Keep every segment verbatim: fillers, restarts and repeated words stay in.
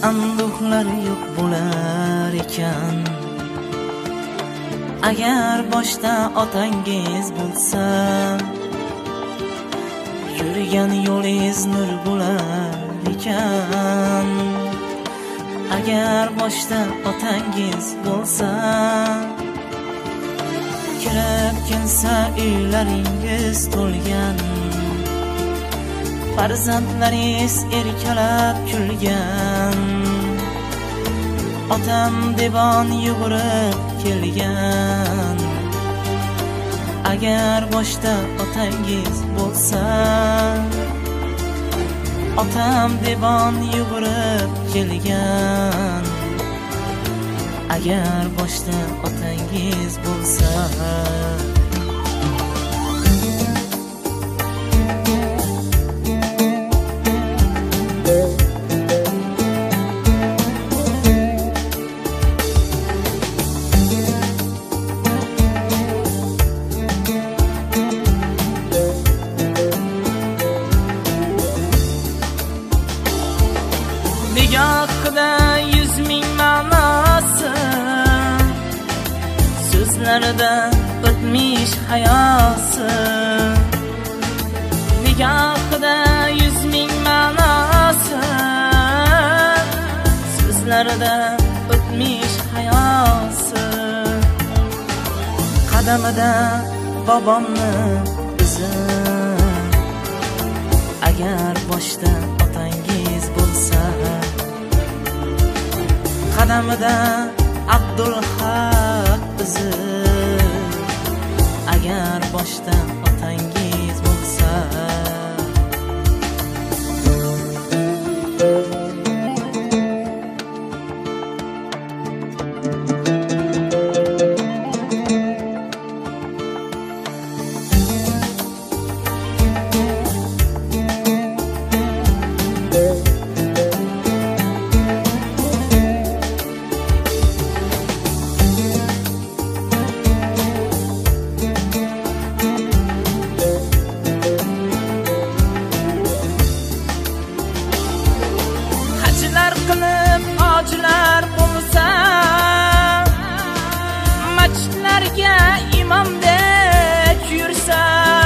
anduhlar yo'q bo'lar ekan. Agar boshda otangiz bo'lsa, yurgan yo'lingiz nur bo'lar ekan. Agar boshda otangiz bo'lsa, kirib kelsa uylaringiz to'lgan, farzandlaringiz erkalab kulgan, otam devon yugurib kelgan. Agar boshda otangiz bo'lsa, otam devon yugurib kelgan. Agar boshda otangiz bo'lsa, nigohida yuz ming ma'nosi, so'zlarida o'tmish hayosi. Nigohida yuz ming ma'nosi, so'zlarida o'tmish hayosi. Qadamida bobomni izi, agar boshda otangiz bo'lsa, qadamida Abdulhaq izi, agar boshda otangiz bo'lsa. Qilib ojilar bo'lsa, masjidlarga imomdek yursa,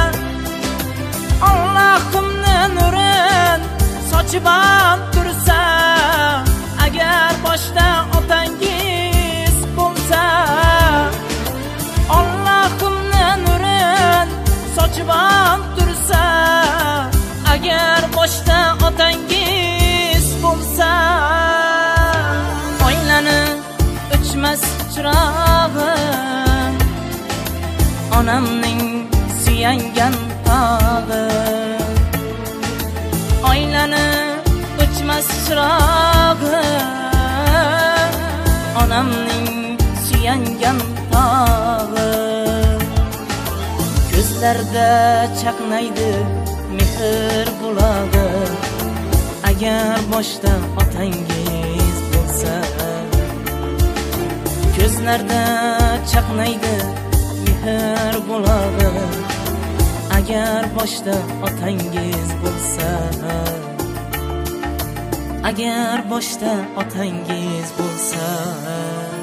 Allohimni nurin sochib tursa. Agar boshda otangiz bo'lsa, Allohimni nurin sochib tursa. Agar boshda otangiz bo'lsa, oylani o'chmas chirog'i, onamning suyangan tog'i. Oylani o'chmas chirog'i, onamning suyangan tog'i. Ko'zlarda chaqnaydi mehr bulog'i, agar boshda otangiz bo'lsa. Ko'zlarda chaqnaydi mehr bulog'i, agar boshda otangiz bo'lsa. Agar boshda otangiz bo'lsa.